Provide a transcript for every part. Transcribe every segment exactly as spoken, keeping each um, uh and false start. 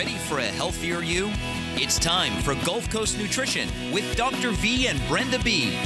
Ready for a healthier you? It's time for Gulf Coast Nutrition with Doctor V and Brenda B.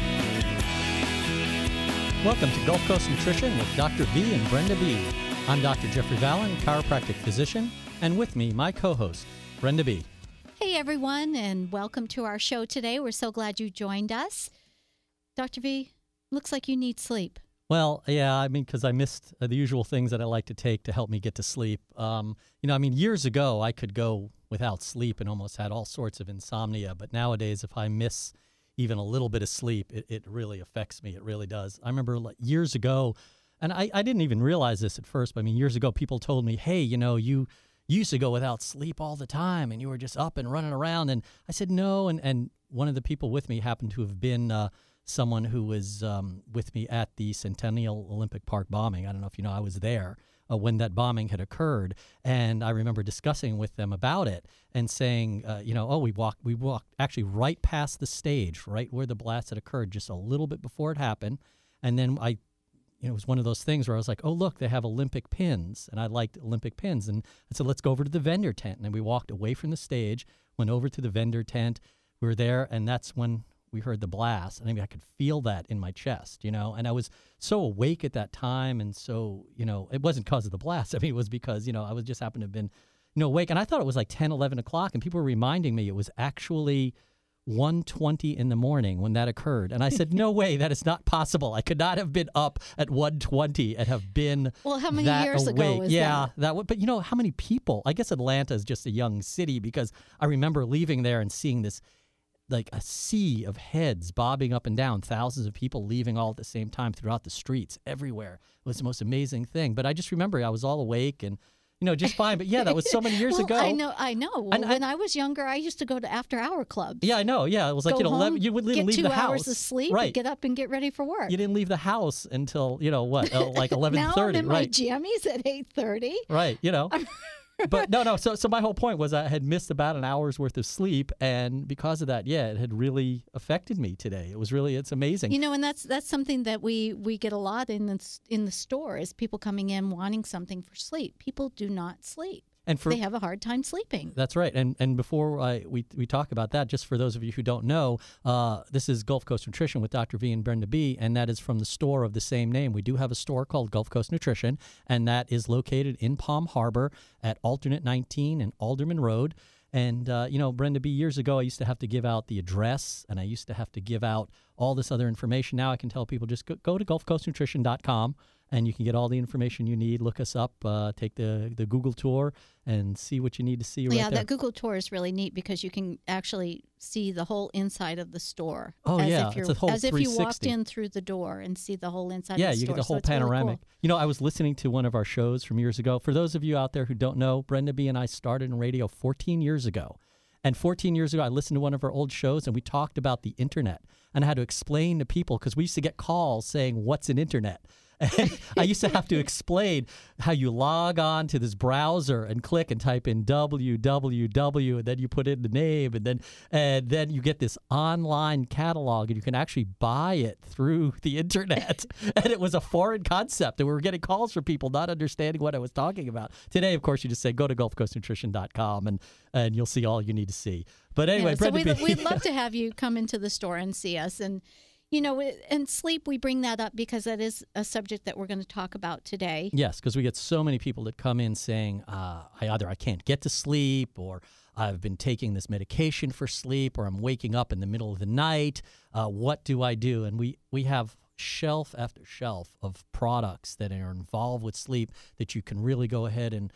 Welcome to Gulf Coast Nutrition with Doctor V and Brenda B. I'm Doctor Jeffrey Vallon, chiropractic physician, and with me, my co-host, Brenda B. Hey, everyone, and welcome to our show today. We're so glad you joined us. Doctor V, looks like you need sleep. Well, yeah, I mean, because I missed uh, the usual things that I like to take to help me get to sleep. Um, you know, I mean, years ago, I could go without sleep and almost had all sorts of insomnia. But nowadays, if I miss even a little bit of sleep, it, it really affects me. It really does. I remember like, years ago, and I, I didn't even realize this at first, but I mean, years ago, people told me, hey, you know, you used to go without sleep all the time and you were just up and running around. And I said, no. And, and one of the people with me happened to have been uh, someone who was um, with me at the Centennial Olympic Park bombing. I don't know if you know, I was there uh, when that bombing had occurred. And I remember discussing with them about it and saying, uh, you know, oh, we walked, we walked actually right past the stage, right where the blast had occurred, just a little bit before it happened. And then I, you know, it was one of those things where I was like, oh, look, they have Olympic pins. And I liked Olympic pins. And I said, let's go over to the vendor tent. And then we walked away from the stage, went over to the vendor tent. We were there, and that's when we heard the blast. And I mean, I could feel that in my chest, you know, and I was so awake at that time. And so, you know, it wasn't because of the blast. I mean, it was because, you know, I was just happened to have been, you know, awake. And I thought it was like ten, eleven o'clock. And people were reminding me it was actually one twenty in the morning when that occurred. And I said, no way, that is not possible. I could not have been up at one twenty and have been Well, how many that years awake. ago was yeah, that? that would, but you know, how many people? I guess Atlanta is just a young city because I remember leaving there and seeing this like a sea of heads bobbing up and down, thousands of people leaving all at the same time throughout the streets everywhere. It was the most amazing thing. But I just remember I was all awake and, you know, just fine. But yeah, that was so many years well, ago. I know, I know. Well, And I- when I was younger, I used to go to after-hour clubs. Yeah, I know. Yeah, it was like, Go you know, home, eleven, you wouldn't get leave two the house. hours of sleep, right? get up and get ready for work. You didn't leave the house until, you know, what, uh, like eleven now thirty, I'm in my right? jammies at eight thirty. Right, you know. But no, no. So, so my whole point was I had missed about an hour's worth of sleep, and because of that, yeah, it had really affected me today. It was really, it's amazing. You know, and that's that's something that we we get a lot in the in the store is people coming in wanting something for sleep. People do not sleep. And for They have a hard time sleeping. That's right. And and before I, we we talk about that, just for those of you who don't know, uh, this is Gulf Coast Nutrition with Doctor V and Brenda B, and that is from the store of the same name. We do have a store called Gulf Coast Nutrition, and that is located in Palm Harbor at Alternate nineteen and Alderman Road. And, uh, you know, Brenda B, years ago, I used to have to give out the address, and I used to have to give out all this other information. Now I can tell people just go, go to gulf coast nutrition dot com, and you can get all the information you need. Look us up, uh, take the, the Google tour, and see what you need to see right Yeah, there. that Google tour is really neat because you can actually see the whole inside of the store. Oh, as yeah, if you're, it's a whole as if you walked three sixty. in through the door and see the whole inside Yeah, of the you store. get the So whole it's really panoramic. cool. You know, I was listening to one of our shows from years ago. For those of you out there who don't know, Brenda B and I started in radio fourteen years ago. And fourteen years ago, I listened to one of our old shows, and we talked about the internet. And I had to explain to people, because we used to get calls saying, what's an internet? And I used to have to explain how you log on to this browser and click and type in w w w, and then you put in the name, and then and then you get this online catalog, and you can actually buy it through the internet. And it was a foreign concept, and we were getting calls from people not understanding what I was talking about. Today, of course, you just say go to gulf coast nutrition dot com, and and you'll see all you need to see. But anyway, Yeah, so Brenda we'd, B. we'd love to have you come into the store and see us. And, you know, and sleep, we bring that up because that is a subject that we're going to talk about today. Yes, because we get so many people that come in saying, uh, I either I can't get to sleep, or I've been taking this medication for sleep, or I'm waking up in the middle of the night. Uh, what do I do? And we, we have shelf after shelf of products that are involved with sleep that you can really go ahead and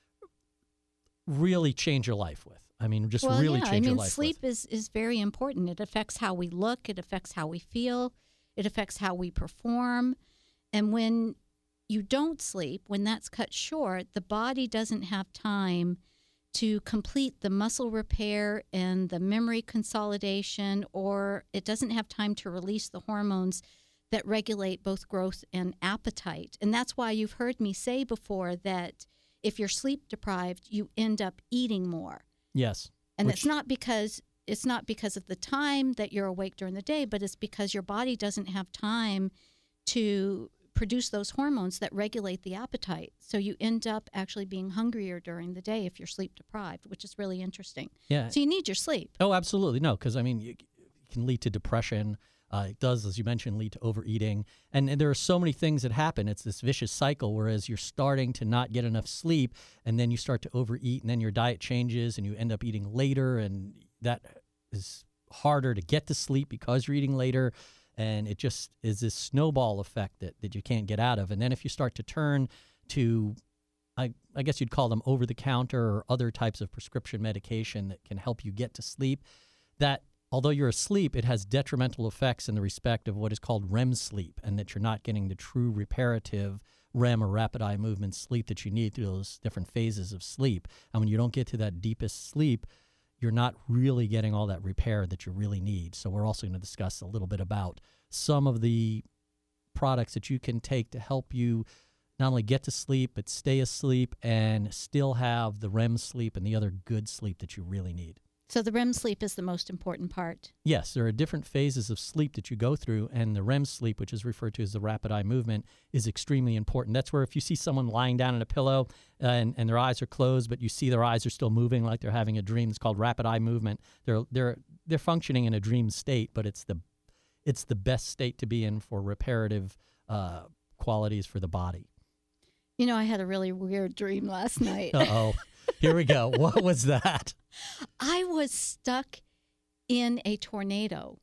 really change your life with. I mean, just well, really yeah, change I mean, your life sleep with. is, is very important. It affects how we look. It affects how we feel. It affects how we perform. And when you don't sleep, when that's cut short, the body doesn't have time to complete the muscle repair and the memory consolidation, or it doesn't have time to release the hormones that regulate both growth and appetite. And that's why you've heard me say before that if you're sleep deprived, you end up eating more. Yes. And Which- it's not because it's not because of the time that you're awake during the day, but it's because your body doesn't have time to produce those hormones that regulate the appetite. So you end up actually being hungrier during the day if you're sleep deprived, which is really interesting. Yeah. So you need your sleep. Oh, absolutely. No, because, I mean, you, it can lead to depression. Uh, it does, as you mentioned, lead to overeating. And, and there are so many things that happen. It's this vicious cycle, whereas you're starting to not get enough sleep, and then you start to overeat, and then your diet changes, and you end up eating later, and that is harder to get to sleep because you're eating later. And it just is this snowball effect that, that you can't get out of. And then if you start to turn to, I, I guess you'd call them over-the-counter or other types of prescription medication that can help you get to sleep, that although you're asleep, it has detrimental effects in the respect of what is called R E M sleep, and that you're not getting the true reparative R E M or rapid eye movement sleep that you need through those different phases of sleep. And when you don't get to that deepest sleep, you're not really getting all that repair that you really need. So we're also going to discuss a little bit about some of the products that you can take to help you not only get to sleep, but stay asleep and still have the R E M sleep and the other good sleep that you really need. So the R E M sleep is the most important part. Yes, there are different phases of sleep that you go through, and the R E M sleep, which is referred to as the rapid eye movement, is extremely important. That's where if you see someone lying down in a pillow uh, and, and their eyes are closed, but you see their eyes are still moving like they're having a dream, it's called rapid eye movement. They're they're they're functioning in a dream state, but it's the it's the best state to be in for reparative uh, qualities for the body. You know, I had a really weird dream last night. Uh-oh. Here we go. What was that? I was stuck in a tornado.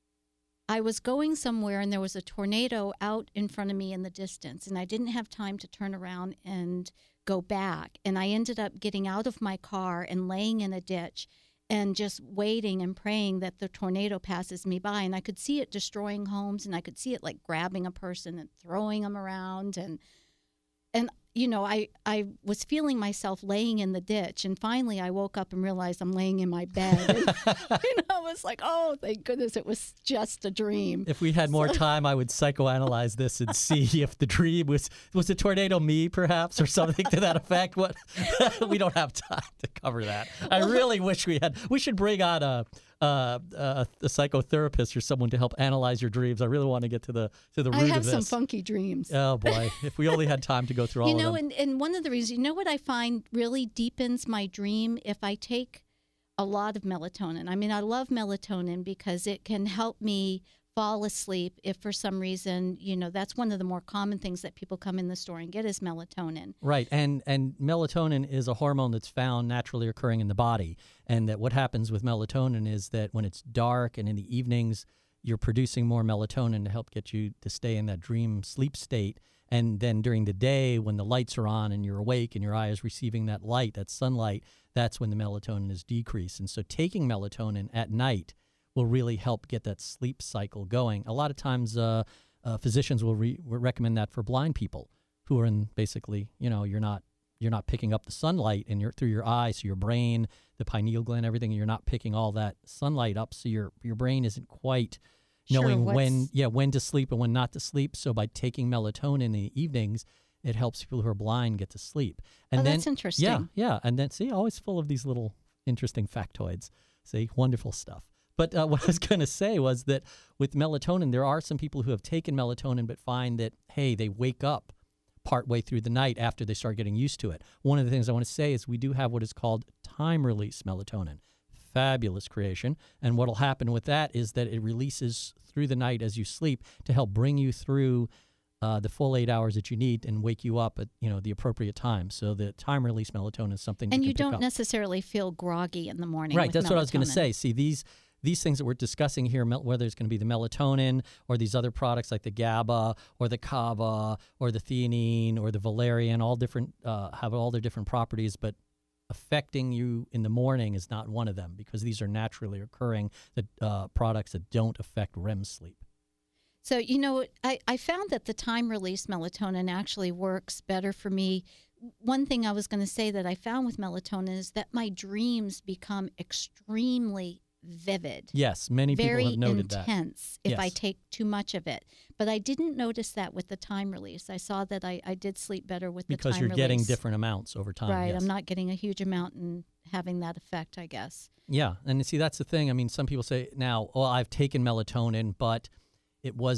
I was going somewhere, and there was a tornado out in front of me in the distance, and I didn't have time to turn around and go back. And I ended up getting out of my car and laying in a ditch and just waiting and praying that the tornado passes me by. And I could see it destroying homes, and I could see it like grabbing a person and throwing them around. And And, you know, I, I was feeling myself laying in the ditch. And finally, I woke up and realized I'm laying in my bed. And, you know, I was like, oh, thank goodness it was just a dream. If we had more So- time, I would psychoanalyze this and see if the dream was, was the tornado me, perhaps, or something to that effect. What we don't have time to cover that. I really wish we had. We should bring on a, a, a, a psychotherapist or someone to help analyze your dreams. I really want to get to the to the root I of have this. some funky dreams. Oh, boy. If we only had time to go through all You of know, them. and, and one of the reasons, you know what I find really deepens my dream? If I take a lot of melatonin. I mean, I love melatonin because it can help me fall asleep if for some reason, you know, that's one of the more common things that people come in the store and get is melatonin. Right, and and melatonin is a hormone that's found naturally occurring in the body, and that what happens with melatonin is that when it's dark and in the evenings, you're producing more melatonin to help get you to stay in that dream sleep state, and then during the day when the lights are on and you're awake and your eye is receiving that light, that sunlight, that's when the melatonin is decreased. And so taking melatonin at night will really help get that sleep cycle going. A lot of times uh, uh, physicians will, re- will recommend that for blind people who are in basically, you know, you're not you're not picking up the sunlight in your through your eyes, so your brain, the pineal gland, everything, you're not picking all that sunlight up, so your your brain isn't quite Sure, knowing what's- when yeah when to sleep and when not to sleep. So by taking melatonin in the evenings, it helps people who are blind get to sleep. And Oh, then, that's interesting. Yeah, yeah, and then see, always full of these little interesting factoids. See, wonderful stuff. But uh, what I was going to say was that with melatonin, there are some people who have taken melatonin but find that, hey, they wake up partway through the night after they start getting used to it. One of the things I want to say is we do have what is called time-release melatonin. Fabulous creation. And what will happen with that is that it releases through the night as you sleep to help bring you through uh, the full eight hours that you need and wake you up at, you know, the appropriate time. So the time-release melatonin is something And you you can pick don't up. necessarily feel groggy in the morning. Right, with that's what I was going to melatonin. say. See, these these things that we're discussing here, mel- whether it's going to be the melatonin or these other products like the GABA or the CABA or the theanine or the valerian, all different uh, have all their different properties, but affecting you in the morning is not one of them because these are naturally occurring that, uh, products that don't affect R E M sleep. So, you know, I, I found that the time-release melatonin actually works better for me. One thing I was going to say that I found with melatonin is that my dreams become extremely vivid. Yes, many very people have noted that. intense if I Yes. take too much of it. But I didn't notice that with the time release. I saw that I, I did sleep better with the time Because release. you're getting different amounts over time. Right. yes. I'm not getting a huge amount and having that effect, I guess. Yeah, and see, that's the thing. I mean, some people say now, well, I've taken melatonin, but it wasn't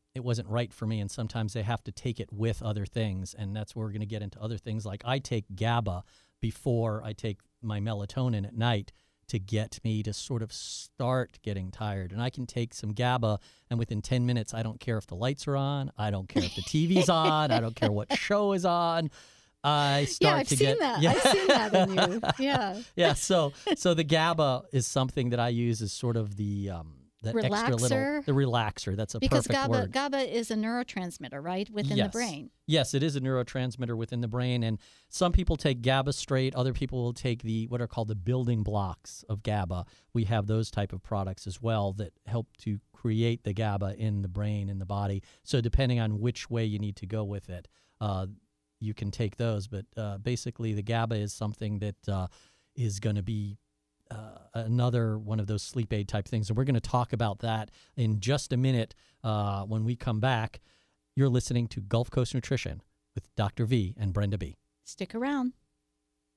it wasn't right for me, and sometimes they have to take it with other things, and that's where we're going to get into other things. Like I take GABA before I take my melatonin at night to get me to sort of start getting tired. And I can take some GABA, and within ten minutes, I don't care if the lights are on, I don't care if the T V's on, I don't care what show is on. I start yeah, I've to seen get that. yeah. I've seen that in you. Yeah. yeah. So so the GABA is something that I use as sort of the um, the extra little Relaxer? the relaxer. That's a Because perfect GABA, word. GABA is a neurotransmitter, right, within yes. the brain. Yes, it is a neurotransmitter within the brain, and some people take GABA straight. Other people will take the what are called the building blocks of GABA. We have those type of products as well that help to create the GABA in the brain, in the body. So depending on which way you need to go with it, uh, you can take those. But uh, basically, the GABA is something that uh, is going to be Uh, another one of those sleep aid type things. And we're going to talk about that in just a minute uh, when we come back. You're listening to Gulf Coast Nutrition with Doctor V and Brenda B. Stick around.